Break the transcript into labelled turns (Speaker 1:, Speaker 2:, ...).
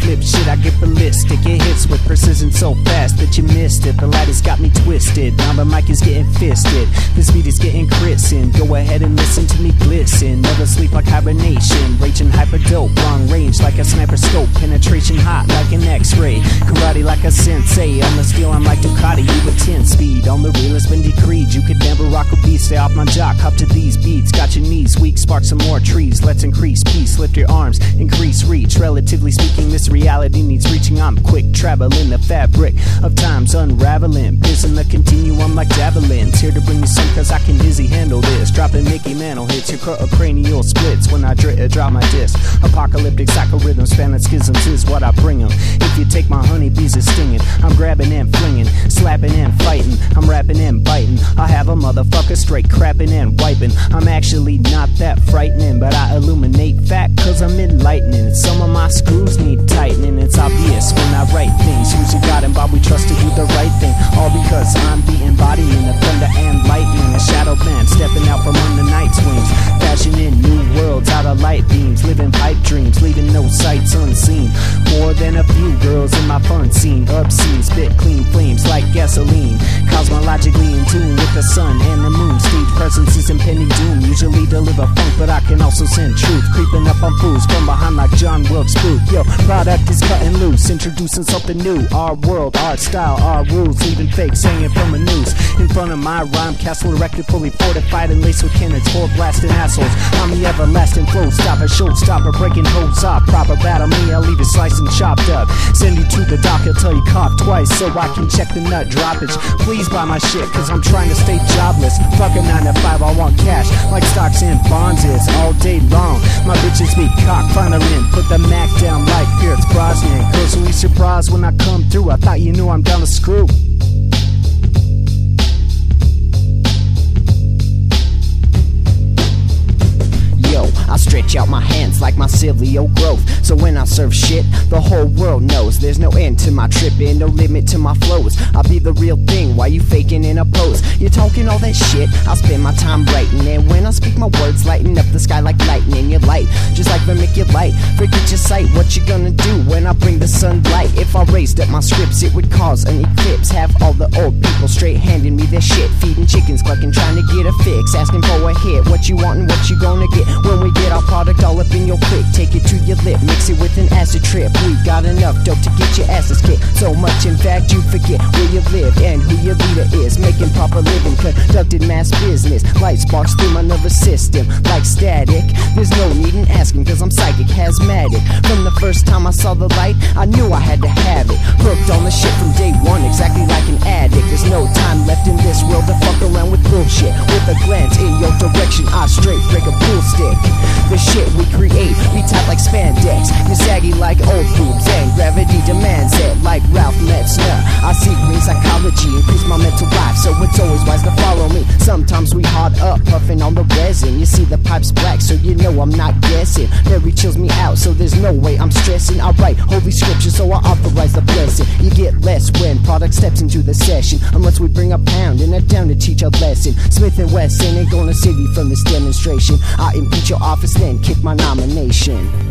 Speaker 1: flip shit, I get ballistic. It hits with precision so fast that you missed it. The light has got me twisted, now the mic is getting fisted. This beat is getting christened, go ahead and listen to me glisten. Never sleep like hibernation, raging hyper dope. Long range like a sniper scope, penetration hot like an x-ray. Karate like a sensei, on the steel I'm like Ducati, you with 10 speed. On the reel it's been decreed, you could never rock a beat. Stay off my jock, hop to these beats. Got your knees weak, spark some more trees. Let's increase peace, lift your arms, increase reach. Relatively speaking, this reality needs reaching. I'm quick, traveling the fabric of time's unraveling. Piercing the continuum like javelins. Here to bring you some cause I can dizzy handle this. Dropping Mickey Mantle hits, your cranial splits when I drop my disc. Apocalyptic psychorhythms, spanning schisms is what I bring them. If you take my honeybees is stinging, I'm grabbing and flinging, slapping and fighting, I'm rapping and biting. I have a motherfucker straight crapping and wiping. I'm actually not that frightening, but I illuminate fact cause I'm enlightening. Some of my screws need tightening, it's obvious when I write things. Who's you got and Bob, we trust to do the right thing. All because I'm the embodiment of thunder and lightning. A shadow man stepping out from under night's wings, fashioning new worlds out of light beams. Living pipe dreams, leaving no sights unseen. More than a few girls in my fun scene. Obscene, spit clean flames like gasoline. Cosmologically in tune with the sun and the moon. Stage presence is impending doom. Usually deliver funk, but I can also send truth. Creeping up on fools from behind like John Wilkes Booth. Yo, product is cutting loose, introducing something new. Our world, our style, our rules. Leaving fakes hanging from a noose. In front of my rhyme castle erected, fully fortified and laced with cannons for blasting assholes. I'm the everlasting flow stopper, showstopper, breaking holes off. Proper battle me, I'll leave you sliced and chopped up. Send you to the doc, I'll tell you cough twice so I can check the nut droppage. Please buy my shit cause I'm trying to stay jobless. Fuck a 9 to 5, I want cash like stocks and bonds is all day long. My bitches be cock firing, put the Mac down like Pierce Brosnan. Girls will be surprised when I come through. I thought you knew I'm down to screw. I stretch out my hands like mycelial growth, so when I serve shit, the whole world knows there's no end to my tripping, no limit to my flows. I'll be the real thing while you faking in a pose. You're talking all that shit, I'll spend my time writing, and when I speak my words, lighten up the sky like lightning. You're light, just like vermiculite. Forget your sight, what you gonna do when I bring the sunlight? If I raised up my scripts, it would cause an eclipse. Have all the old people straight handing me their shit, feeding chickens, clucking, trying to get a fix, asking for a hit. What you want and what you gonna get when we get our product all up in your click? Take it to your lip, mix it with an acid trip. We got enough dope to get your asses kicked. So much in fact you forget where you live and who your leader is. Making proper living, conducted mass business. Light sparks through my nervous system like static. There's no need in asking cause I'm psychic, asthmatic. From the first time I saw the light, I knew I had to have it. Hooked on the shit from day one, exactly like an addict. There's no time left in this world to fuck around with bullshit. With a glance in your direction, I straight break a pool stick. The shit we create, we tight like spandex. You're saggy like old boobs, and gravity demands it like Ralph Metzner. I see green psychology, increase my mental life, so it's always wise to follow me. Sometimes we hard up, puffing on the resin. You see the pipe's black, so you know I'm not guessing. Mary chills me out, so there's no way I'm stressing. I write holy scripture, so I authorize the blessing. You get less when product steps into the session, unless we bring a pound and a down to teach a lesson. Smith & Wesson ain't gonna save you from this demonstration. I impeach your office, then kick my nomination.